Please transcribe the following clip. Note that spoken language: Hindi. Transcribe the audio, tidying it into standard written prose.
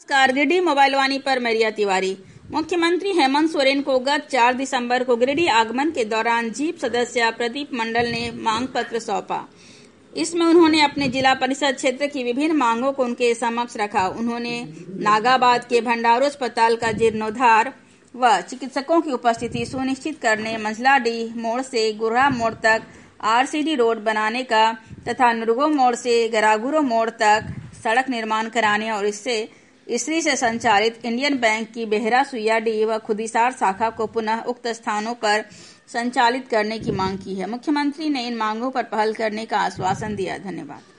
गिरिडीह मोबाइल वाणी पर मरिया तिवारी। मुख्यमंत्री हेमंत सोरेन को गत 4 दिसंबर को गिरिडीह आगमन के दौरान जीप सदस्य प्रदीप मंडल ने मांग पत्र सौंपा। इसमें उन्होंने अपने जिला परिषद क्षेत्र की विभिन्न मांगों को उनके समक्ष रखा। उन्होंने नागाबाद के भंडारो अस्पताल का जीर्णोद्धार व चिकित्सकों की उपस्थिति सुनिश्चित करने, मंझलाडीह मोड़ से गुर्रा मोड़ तक आरसीडी रोड बनाने का तथा नुरगो मोड़ से गरागुरो मोड़ तक सड़क निर्माण कराने और इसरी से संचालित इंडियन बैंक की बेहरा सुइयाडीह व खुदिसार शाखा को पुनः उक्त स्थानों पर संचालित करने की मांग की है। मुख्यमंत्री ने इन मांगों पर पहल करने का आश्वासन दिया। धन्यवाद।